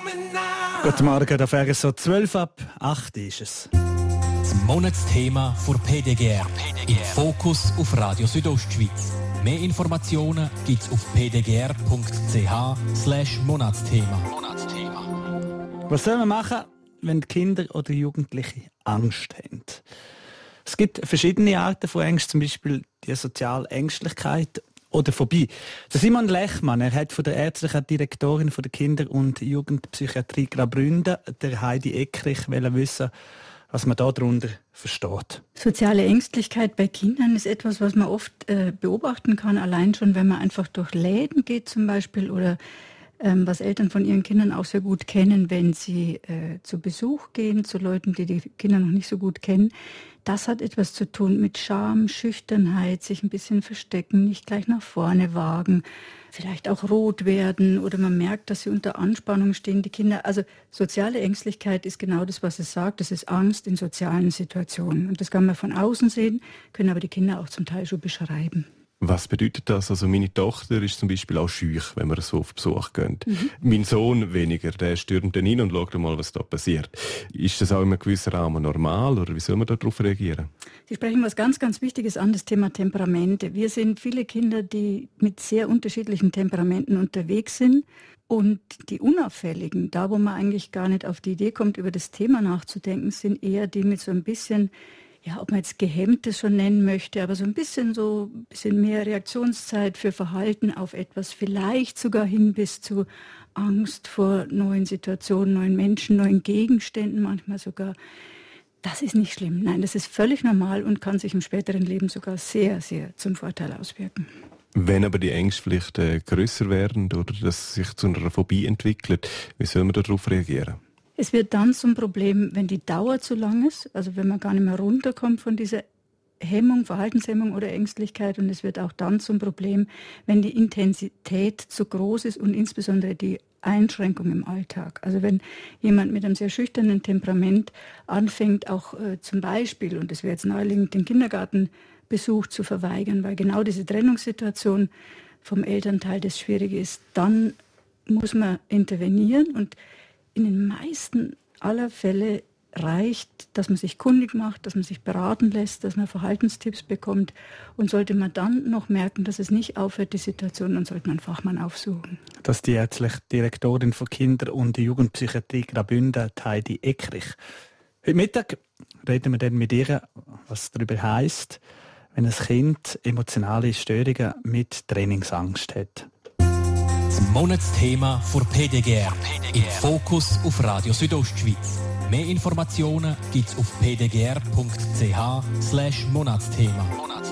Guten Morgen, da fährt es so 12 ab 8 ist es. Das Monatsthema für PDGR. Im Fokus auf Radio Südostschweiz. Mehr Informationen gibt's auf pdgr.ch/Monatsthema. Was soll man machen, wenn die Kinder oder Jugendliche Angst haben? Es gibt verschiedene Arten von Ängsten, zum Beispiel die soziale Ängstlichkeit oder Phobie. Der Simon Lechmann, er hat von der ärztlichen Direktorin von der Kinder- und Jugendpsychiatrie Graubünden, der Heidi Eckrich, wissen, was man darunter versteht. Soziale Ängstlichkeit bei Kindern ist etwas, was man oft beobachten kann, allein schon, wenn man einfach durch Läden geht zum Beispiel oder was Eltern von ihren Kindern auch sehr gut kennen, wenn sie zu Besuch gehen, zu Leuten, die die Kinder noch nicht so gut kennen. Das hat etwas zu tun mit Scham, Schüchternheit, sich ein bisschen verstecken, nicht gleich nach vorne wagen, vielleicht auch rot werden oder man merkt, dass sie unter Anspannung stehen, die Kinder. Also soziale Ängstlichkeit ist genau das, was es sagt. Das ist Angst in sozialen Situationen. Und das kann man von außen sehen, können aber die Kinder auch zum Teil schon beschreiben. Was bedeutet das? Also meine Tochter ist zum Beispiel auch schüch, wenn wir so auf Besuch gehen. Mein Sohn weniger, der stürmt dann rein und schaut mal, was da passiert. Ist das auch in einem gewissen Rahmen normal oder wie soll man darauf reagieren? Sie sprechen was ganz, ganz Wichtiges an, das Thema Temperamente. Wir sind viele Kinder, die mit sehr unterschiedlichen Temperamenten unterwegs sind. Und die Unauffälligen, da wo man eigentlich gar nicht auf die Idee kommt, über das Thema nachzudenken, sind eher die mit so ein bisschen, ja, ob man jetzt Gehemmtes schon nennen möchte, aber so ein bisschen mehr Reaktionszeit für Verhalten auf etwas, vielleicht sogar hin bis zu Angst vor neuen Situationen, neuen Menschen, neuen Gegenständen, manchmal sogar. Das ist nicht schlimm. Nein, das ist völlig normal und kann sich im späteren Leben sogar sehr, sehr zum Vorteil auswirken. Wenn aber die Ängste vielleicht grösser werden oder dass sich zu einer Phobie entwickelt, wie soll man darauf reagieren? Es wird dann zum Problem, wenn die Dauer zu lang ist, also wenn man gar nicht mehr runterkommt von dieser Hemmung, Verhaltenshemmung oder Ängstlichkeit. Und es wird auch dann zum Problem, wenn die Intensität zu groß ist und insbesondere die Einschränkung im Alltag. Also wenn jemand mit einem sehr schüchternen Temperament anfängt, auch zum Beispiel, und es wäre jetzt naheliegend, den Kindergartenbesuch zu verweigern, weil genau diese Trennungssituation vom Elternteil das Schwierige ist, dann muss man intervenieren und in den meisten aller Fälle reicht, dass man sich kundig macht, dass man sich beraten lässt, dass man Verhaltenstipps bekommt. Und sollte man dann noch merken, dass es nicht aufhört, die Situation, dann sollte man einen Fachmann aufsuchen. Das ist die ärztliche Direktorin von Kinder- und Jugendpsychiatrie Graubünden, Heidi Eckrich. Heute Mittag reden wir dann mit ihr, was darüber heisst, wenn ein Kind emotionale Störungen mit Trainingsangst hat. Das Monatsthema für PDGR. Im Fokus auf Radio Südostschweiz. Mehr Informationen gibt's auf pdgr.ch/Monatsthema.